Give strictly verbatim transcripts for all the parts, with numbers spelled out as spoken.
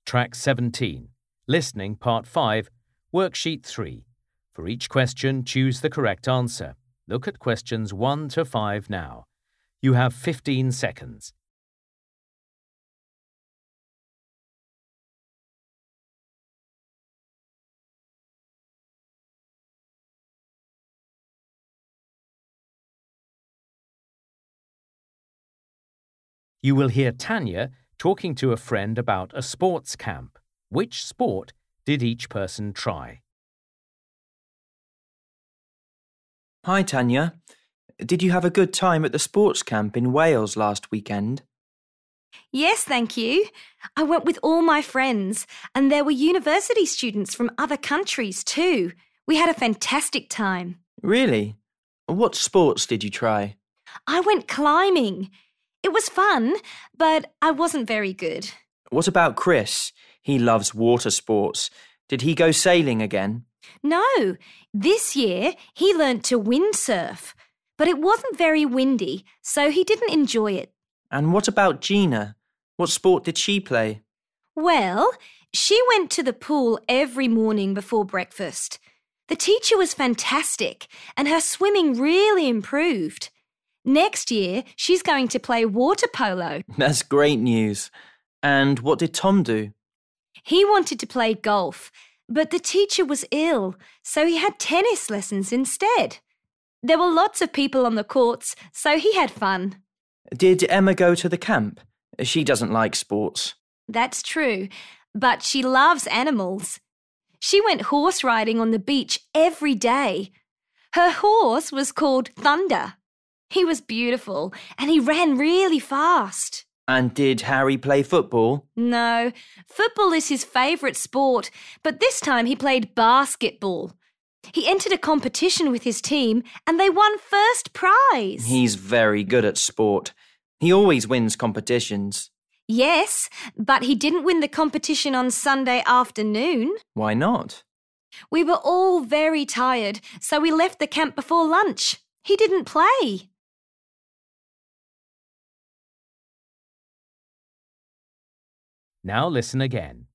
Track seventeen. Listening Part five, Worksheet three. For each question, choose the correct answer. Look at questions one to five now. You have fifteen seconds. You will hear Tanya talking to a friend about a sports camp. Which sport did each person try? Hi, Tanya. Did you have a good time at the sports camp in Wales last weekend? Yes, thank you. I went with all my friends, and there were university students from other countries too. We had a fantastic time. Really? What sports did you try? I went climbing. It was fun, but I wasn't very good. What about Chris? He loves water sports. Did he go sailing again? No, this year he learnt to windsurf, but it wasn't very windy, so he didn't enjoy it. And what about Gina? What sport did she play? Well, she went to the pool every morning before breakfast. The teacher was fantastic, and her swimming really improved. Next year, she's going to play water polo. That's great news. And what did Tom do? He wanted to play golf, but the teacher was ill, so he had tennis lessons instead. There were lots of people on the courts, so he had fun. Did Emma go to the camp? She doesn't like sports. That's true, but she loves animals. She went horse riding on the beach every day. Her horse was called Thunder. He was beautiful, and he ran really fast. And did Harry play football? No, football is his favourite sport, but this time he played basketball. He entered a competition with his team, and they won first prize. He's very good at sport. He always wins competitions. Yes, but he didn't win the competition on Sunday afternoon. Why not? We were all very tired, so we left the camp before lunch. He didn't play. Now listen again.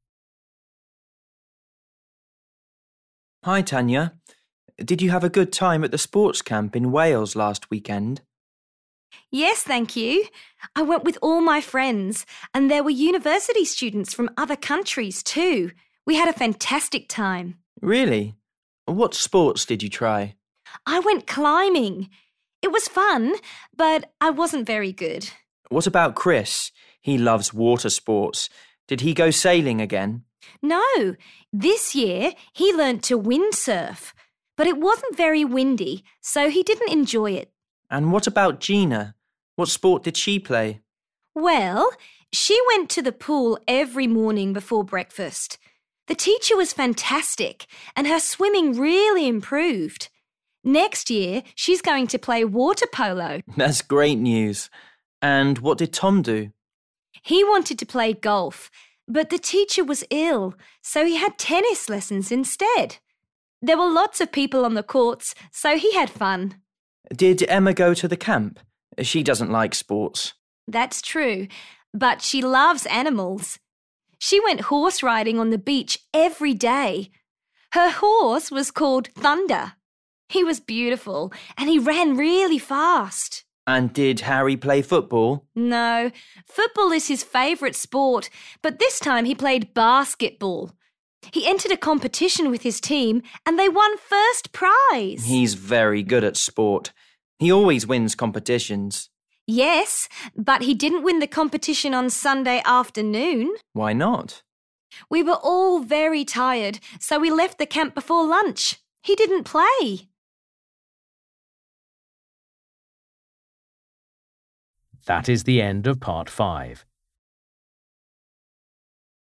Hi, Tanya. Did you have a good time at the sports camp in Wales last weekend? Yes, thank you. I went with all my friends, and there were university students from other countries too. We had a fantastic time. Really? What sports did you try? I went climbing. It was fun, but I wasn't very good. What about Chris? He loves water sports. Did he go sailing again? No, this year he learnt to windsurf, but it wasn't very windy, so he didn't enjoy it. And what about Gina? What sport did she play? Well, she went to the pool every morning before breakfast. The teacher was fantastic, and her swimming really improved. Next year, she's going to play water polo. That's great news. And what did Tom do? He wanted to play golf, but the teacher was ill, so he had tennis lessons instead. There were lots of people on the courts, so he had fun. Did Emma go to the camp? She doesn't like sports. That's true, but she loves animals. She went horse riding on the beach every day. Her horse was called Thunder. He was beautiful, and he ran really fast. And did Harry play football? No, football is his favourite sport, but this time he played basketball. He entered a competition with his team, and they won first prize. He's very good at sport. He always wins competitions. Yes, but he didn't win the competition on Sunday afternoon. Why not? We were all very tired, so we left the camp before lunch. He didn't play. That is the end of part five.